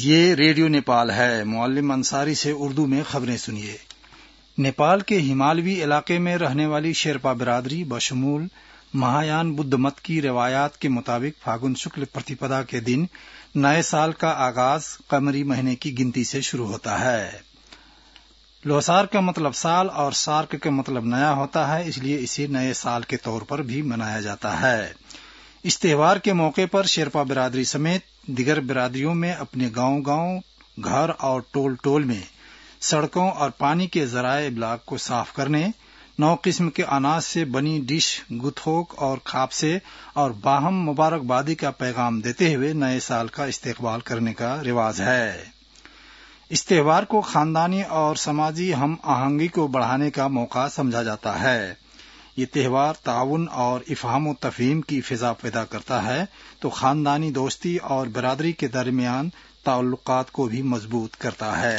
یہ ریڈیو نیپال ہے۔ معلم انصاری سے اردو میں خبریں سنیے۔ نیپال کے ہمالوی علاقے میں رہنے والی شیرپا برادری بشمول مہایان بدھ مت کی روایات کے مطابق فاگن شکل پرتیپدا کے دن نئے سال کا آغاز قمری مہینے کی گنتی سے شروع ہوتا ہے۔ لوسار کا مطلب سال اور سارک کا مطلب نیا ہوتا ہے، اس لیے اسے نئے سال کے طور پر بھی منایا جاتا ہے۔ اس تہوار کے موقع پر شیرپا برادری سمیت دیگر برادریوں میں اپنے گاؤں گھر اور ٹول میں سڑکوں اور پانی کے ذرائع ابلاغ کو صاف کرنے، 9 قسم کے اناج سے بنی ڈش گتھوک اور کھاپسے اور باہم مبارکبادی کا پیغام دیتے ہوئے نئے سال کا استقبال کرنے کا رواج ہے۔ اس تہوار کو خاندانی اور سماجی ہم آہنگی کو بڑھانے کا موقع سمجھا جاتا ہے۔ یہ تہوار تعاون اور افہام و تفہیم کی فضا پیدا کرتا ہے تو خاندانی دوستی اور برادری کے درمیان تعلقات کو بھی مضبوط کرتا ہے۔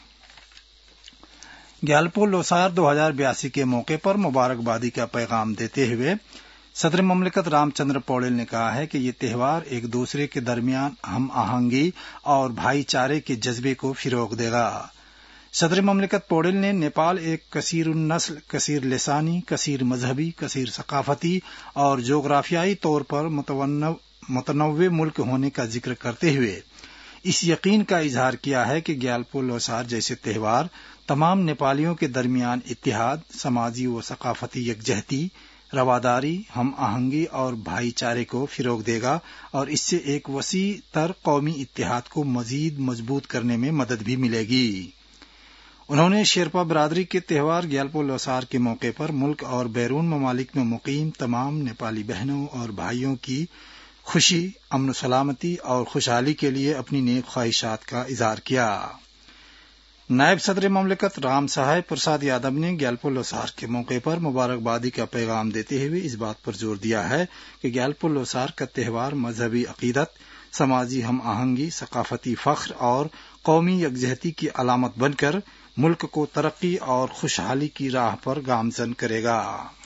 گیالپو لوسار 2082 کے موقع پر مبارکبادی کا پیغام دیتے ہوئے صدر مملکت رام چندر پوڑیل نے کہا ہے کہ یہ تہوار ایک دوسرے کے درمیان ہم آہنگی اور بھائی چارے کے جذبے کو فروغ دے گا۔ صدر مملکت پوڑیل نے نیپال ایک کثیر النسل، کثیر لسانی، کثیر مذہبی، کثیر ثقافتی اور جغرافیائی طور پر متنوع ملک ہونے کا ذکر کرتے ہوئے اس یقین کا اظہار کیا ہے کہ گیالپو لوسار جیسے تہوار تمام نیپالیوں کے درمیان اتحاد، سماجی و ثقافتی یکجہتی، رواداری، ہم آہنگی اور بھائی چارے کو فروغ دے گا اور اس سے ایک وسیع تر قومی اتحاد کو مزید مضبوط کرنے میں مدد بھی ملے گی۔ انہوں نے شیرپا برادری کے تہوار گیالپو لوسار کے موقع پر ملک اور بیرون ممالک میں مقیم تمام نیپالی بہنوں اور بھائیوں کی خوشی، امن و سلامتی اور خوشحالی کے لیے اپنی نیک خواہشات کا اظہار کیا۔ نائب صدر مملکت رام سہائے پرساد یادو نے گیالپو لوسار کے موقع پر مبارکبادی کا پیغام دیتے ہوئے اس بات پر زور دیا ہے کہ گیالپو لوسار کا تہوار مذہبی عقیدت، سماجی ہم آہنگی، ثقافتی فخر اور قومی یکجہتی کی علامت بن کر ملک کو ترقی اور خوشحالی کی راہ پر گامزن کرے گا۔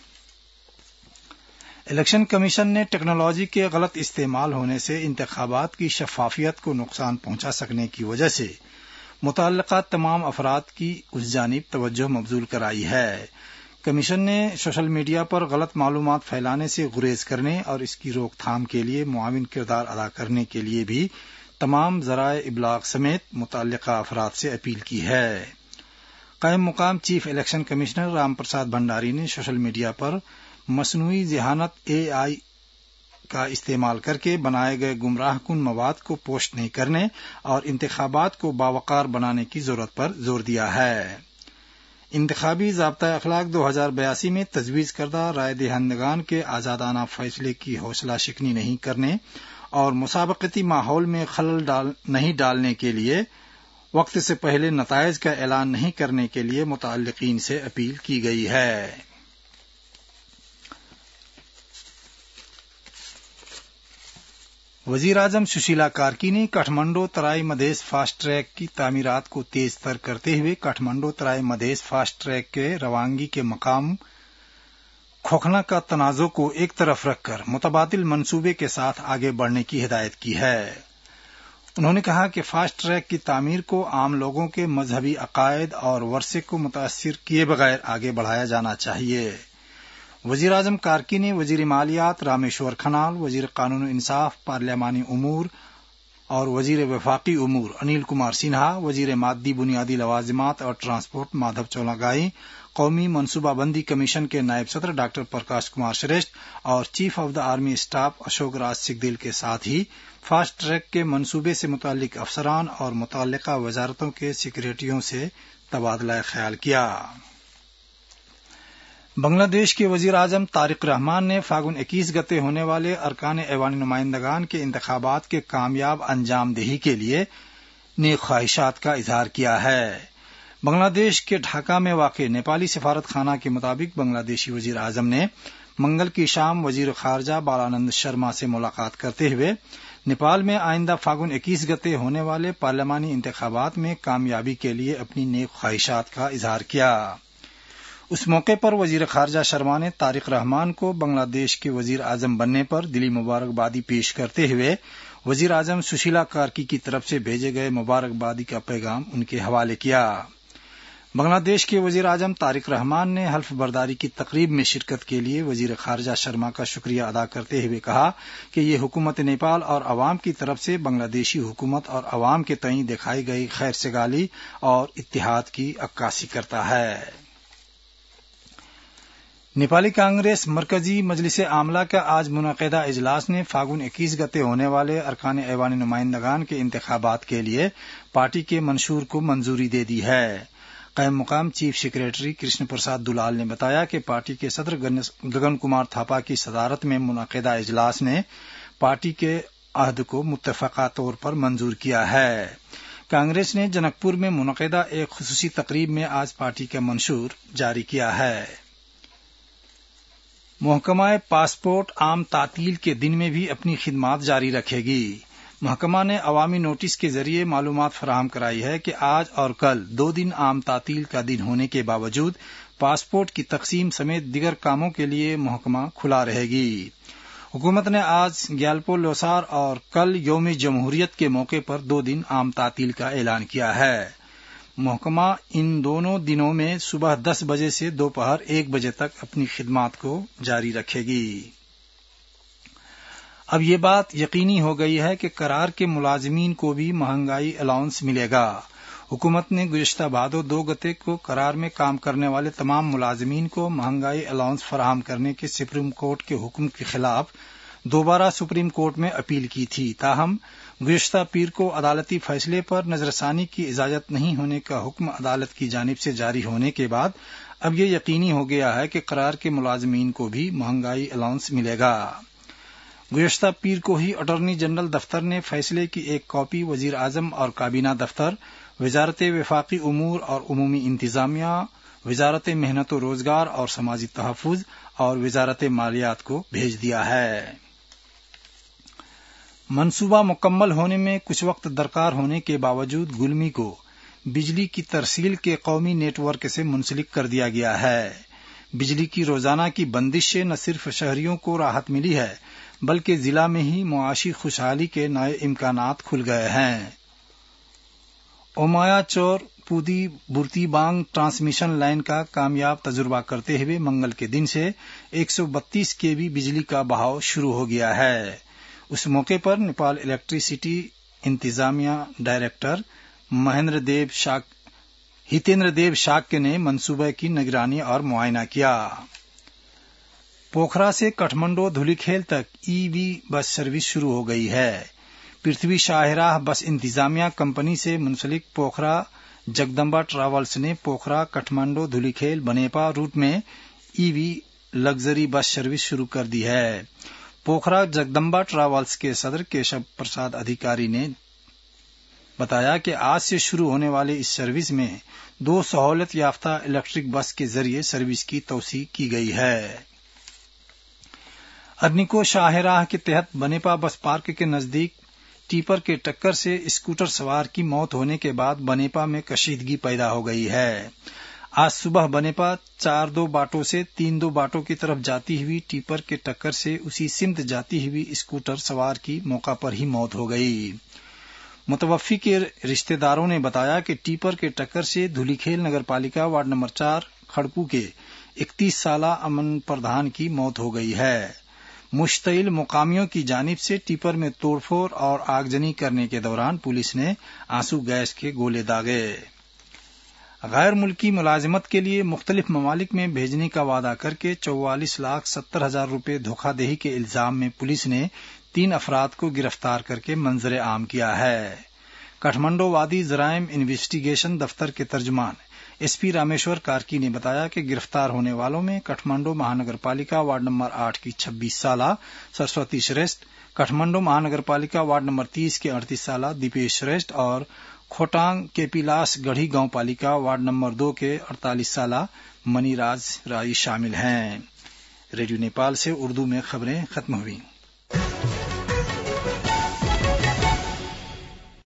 الیکشن کمیشن نے ٹیکنالوجی کے غلط استعمال ہونے سے انتخابات کی شفافیت کو نقصان پہنچا سکنے کی وجہ سے متعلقہ تمام افراد کی اس جانب توجہ مبذول کرائی ہے۔ کمیشن نے سوشل میڈیا پر غلط معلومات پھیلانے سے گریز کرنے اور اس کی روک تھام کے لیے معاون کردار ادا کرنے کے لیے بھی تمام ذرائع ابلاغ سمیت متعلقہ افراد سے اپیل کی ہے۔ قائم مقام chief election commissioner Ram Prasad Bhandari نے سوشل میڈیا پر مصنوعی ذہانت AI کا استعمال کر کے بنائے گئے گمراہ کن مواد کو پوسٹ نہیں کرنے اور انتخابات کو باوقار بنانے کی ضرورت پر زور دیا ہے۔ انتخابی ضابطۂ اخلاق 2082 میں تجویز کردہ رائے دہندگان کے آزادانہ فیصلے کی حوصلہ شکنی نہیں کرنے اور مسابقتی ماحول میں خلل نہیں ڈالنے کے لیے وقت سے پہلے نتائج کا اعلان نہیں کرنے کے لیے متعلقین سے اپیل کی گئی ہے۔ وزیراعظم سشیلا کارکی نے کاٹھمنڈو ترائی مدیس فاسٹ ٹریک کی تعمیرات کو تیز تر کرتے ہوئے کاٹھمنڈو ترائی مدیس فاسٹ ٹریک کے روانگی کے مقام کھوکھنا کا تنازع کو ایک طرف رکھ کر متبادل منصوبے کے ساتھ آگے بڑھنے کی ہدایت کی ہے۔ انہوں نے کہا کہ فاسٹ ٹریک کی تعمیر کو عام لوگوں کے مذہبی عقائد اور ورثے کو متاثر کیے بغیر آگے بڑھایا جانا چاہیے۔ وزیراعظم کارکی نے وزیر مالیات رامیشور کھنال، وزیر قانون و انصاف، پارلیمانی امور اور وزیر وفاقی امور انیل کمار سنہا، وزیر مادی بنیادی لوازمات اور ٹرانسپورٹ مادھو چولاگائی، قومی منصوبہ بندی کمیشن کے نائب صدر ڈاکٹر پرکاش کمار شریشٹھ اور chief of the army staff Ashok Raj Sigdel کے ساتھ ہی فاسٹ ٹریک کے منصوبے سے متعلق افسران اور متعلقہ وزارتوں کے سیکریٹریوں سے تبادلہ خیال کیا۔ بنگلہ دیش کے وزیر اعظم طارق رحمان نے فاگن 21 گتے ہونے والے ارکان ایوان نمائندگان کے انتخابات کے کامیاب انجام دہی کے لیے نیک خواہشات کا اظہار کیا ہے۔ بنگلہ دیش کے ڈھاکہ میں واقع نیپالی سفارت خانہ کے مطابق بنگلہ دیشی وزیر اعظم نے منگل کی شام وزیر خارجہ بالانند شرما سے ملاقات کرتے ہوئے نیپال میں آئندہ فاگن 21 گتے ہونے والے پارلیمانی انتخابات میں کامیابی کے لیے اپنی نیک خواہشات کا اظہار کیا۔ اس موقع پر وزیر خارجہ شرما نے طارق رحمان کو بنگلہ دیش کے وزیر اعظم بننے پر دلی مبارکبادی پیش کرتے ہوئے وزیر اعظم سشیلا کارکی کی طرف سے بھیجے گئے مبارکبادی کا پیغام ان کے حوالے کیا۔ بنگلہ دیش کے وزیر اعظم طارق رحمان نے حلف برداری کی تقریب میں شرکت کے لیے وزیر خارجہ شرما کا شکریہ ادا کرتے ہوئے کہا کہ یہ حکومت نیپال اور عوام کی طرف سے بنگلہ دیشی حکومت اور عوام کے تئیں دکھائی گئی خیر سگالی اور اتحاد کی عکاسی کرتا ہے۔ نیپالی کانگریس مرکزی مجلس عاملہ کا آج منعقدہ اجلاس نے فاگن 21 گتے ہونے والے ارکان ایوان نمائندگان کے انتخابات کے لیے پارٹی کے منشور کو منظوری دے دی ہے۔ قائم مقام چیف سیکریٹری کرشن پرساد دلال نے بتایا کہ پارٹی کے صدر گگن کمار تھاپا کی صدارت میں منعقدہ اجلاس نے پارٹی کے عہد کو متفقہ طور پر منظور کیا ہے۔ کانگریس نے جنک پور میں منعقدہ ایک خصوصی تقریب میں آج پارٹی کا منشور جاری کیا ہے۔ محکمہ پاسپورٹ عام تعطیل کے دن میں بھی اپنی خدمات جاری رکھے گی۔ محکمہ نے عوامی نوٹس کے ذریعے معلومات فراہم کرائی ہے کہ آج اور کل 2 دن عام تعطیل کا دن ہونے کے باوجود پاسپورٹ کی تقسیم سمیت دیگر کاموں کے لیے محکمہ کھلا رہے گی۔ حکومت نے آج گیالپو لوسار اور کل یوم جمہوریت کے موقع پر 2 دن عام تعطیل کا اعلان کیا ہے۔ محکمہ ان دونوں دنوں میں صبح 10 بجے سے دوپہر 1 بجے تک اپنی خدمات کو جاری رکھے گی۔ اب یہ بات یقینی ہو گئی ہے کہ کرار کے ملازمین کو بھی مہنگائی الاؤنس ملے گا۔ حکومت نے گزشتہ بھادو 2 گتے کو کرار میں کام کرنے والے تمام ملازمین کو مہنگائی الاؤنس فراہم کرنے کے سپریم کورٹ کے حکم کے خلاف دوبارہ سپریم کورٹ میں اپیل کی تھی، تاہم گزشتہ پیر کو عدالتی فیصلے پر نظر ثانی کی اجازت نہیں ہونے کا حکم عدالت کی جانب سے جاری ہونے کے بعد اب یہ یقینی ہو گیا ہے کہ کرار کے ملازمین کو بھی مہنگائی الاؤنس ملے گا۔ گزشتہ پیر کو ہی اٹارنی جنرل دفتر نے فیصلے کی ایک کاپی وزیر اعظم اور کابینہ دفتر، وزارت وفاقی امور اور عمومی انتظامیہ، وزارت محنت و روزگار اور سماجی تحفظ اور وزارت مالیات کو بھیج دیا ہے۔ منصوبہ مکمل ہونے میں کچھ وقت درکار ہونے کے باوجود گلمی کو بجلی کی ترسیل کے قومی نیٹ ورک سے منسلک کر دیا گیا ہے۔ بجلی کی روزانہ کی بندش سے نہ صرف شہریوں کو راحت ملی ہے بلکہ ضلع میں ہی معاشی خوشحالی کے نئے امکانات کھل گئے ہیں۔ اومایا چور پودی برتی بانگ ٹرانسمیشن لائن کا کامیاب تجربہ کرتے ہوئے منگل کے دن سے 132 kV بجلی کا بہاؤ شروع ہو گیا ہے۔ اس موقع پر نیپال الیکٹریسٹی انتظامیہ ڈائریکٹر ہتیندر دیو شاکیہ نے منصوبے کی نگرانی اور معائنہ کیا۔ پوکھرا سے کٹھمنڈو دھولیکھیل تک EV بس سروس شروع ہو گئی ہے۔ پرتھوی شاہراہ بس انتظامیہ کمپنی سے منسلک پوکھرا جگدمبا ٹراولز نے پوکھرا کٹھمنڈو دھولیکھیل بنیپا روٹ میں EV لگژری بس سروس شروع کر دی ہے۔ پوکھرا جگدمبا ٹراولز کے صدر کیشو پرساد ادھیکاری نے بتایا کہ آج سے شروع ہونے والے اس سروس میں 2 سہولت یافتہ الیکٹرک بس کے ذریعے سروس کی توسیع کی گئی ہے۔ ارنیکو شاہراہ کے تحت بنیپا بس پارک کے نزدیک ٹیپر کے ٹکر سے اسکوٹر سوار کی موت ہونے کے بعد بنیپا میں کشیدگی پیدا ہو گئی ہے۔ آج صبح بنیپا 4-2 باٹوں سے 3-2 باٹوں کی طرف جاتی ہوئی ٹیپر کے ٹکر سے اسی سمت جاتی ہوئی اسکوٹر سوار کی موقع پر ہی موت ہو گئی۔ متوفی کے رشتہ داروں نے بتایا کہ ٹیپر کے ٹکر سے دھولیکھیل نگر پالیکا وارڈ نمبر 4 کھڑکو کے 31 سالہ امن پردھان کی موت ہو گئی ہے۔ مشتعل مقامیوں کی جانب سے ٹیپر میں توڑ پھوڑ اور آگزنی کرنے کے دوران پولیس نے آنسو گیس کے گولے داغے۔ غیر ملکی ملازمت کے لیے مختلف ممالک میں بھیجنے کا وعدہ کر کے 44,70,000 روپے دھوکہ دہی کے الزام میں پولیس نے 3 افراد کو گرفتار کر کے منظر عام کیا ہے۔ کٹھمنڈو وادی جرائم انویسٹیگیشن دفتر کے ترجمان SP رامیشور کارکی نے بتایا کہ گرفتار ہونے والوں میں کٹھمنڈو مہانگر پالیکا وارڈ نمبر 8 کی 26 سالہ سرسوتی شریشٹھ، کٹھمنڈو مہانگر پالیکا وارڈ نمبر 30 کے 38 سالہ دیپیش شریشٹھ اور کھوٹانگ کے پیلاس گڑھی گاؤں پالیکا وارڈ نمبر 2 کے 48 سالہ منی راج رائی شامل ہیں۔ ریڈیو نیپال سے اردو میں خبریں ختم ہوئیں۔